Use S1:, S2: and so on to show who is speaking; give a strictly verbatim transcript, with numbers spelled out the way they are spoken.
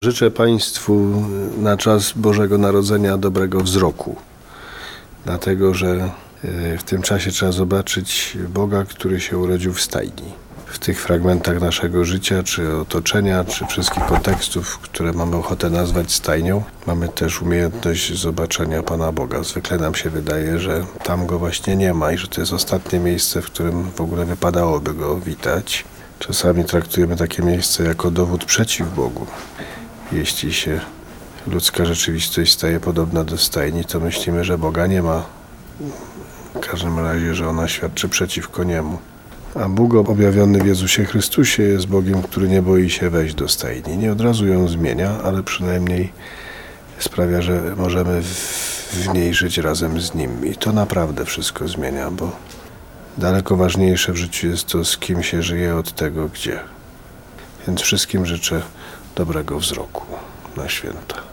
S1: Życzę Państwu na czas Bożego Narodzenia dobrego wzroku, dlatego że w tym czasie trzeba zobaczyć Boga, który się urodził w stajni. W tych fragmentach naszego życia, czy otoczenia, czy wszystkich kontekstów, które mamy ochotę nazwać stajnią, mamy też umiejętność zobaczenia Pana Boga. Zwykle nam się wydaje, że tam Go właśnie nie ma i że to jest ostatnie miejsce, w którym w ogóle wypadałoby Go witać. Czasami traktujemy takie miejsce jako dowód przeciw Bogu. Jeśli się ludzka rzeczywistość staje podobna do stajni, to myślimy, że Boga nie ma. W każdym razie, że ona świadczy przeciwko Niemu. A Bóg objawiony w Jezusie Chrystusie jest Bogiem, który nie boi się wejść do stajni. Nie od razu ją zmienia, ale przynajmniej sprawia, że możemy w niej żyć razem z Nim. I to naprawdę wszystko zmienia, bo daleko ważniejsze w życiu jest to, z kim się żyje, od tego, gdzie. Więc wszystkim życzę dobrego wzroku na święta.